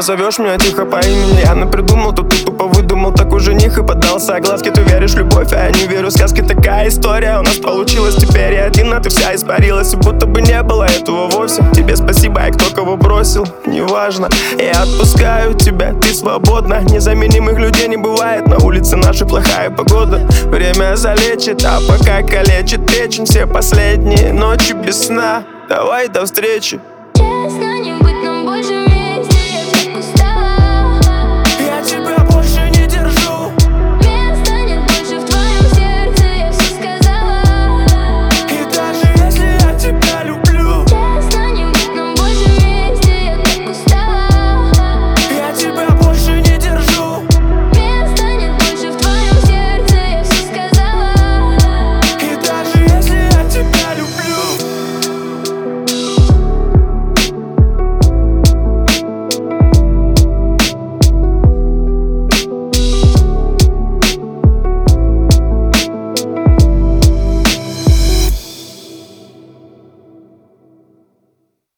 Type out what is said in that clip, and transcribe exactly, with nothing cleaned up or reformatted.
зовешь меня тихо по имени. Я напридумал, то ты тупо выдумал такой жених и поддался огласке. Ты веришь в любовь, а я не верю в сказки. Такая история у нас получилась. Теперь я один, а ты вся испарилась. И будто бы не было этого вовсе. Тебе спасибо, а кто кого бросил, неважно. Я отпускаю тебя, ты свободна. Незаменимых людей не бывает. На улице наша плохая погода. Время залечит, а пока калечит печень. Все последние ночи без сна. Давай до встречи.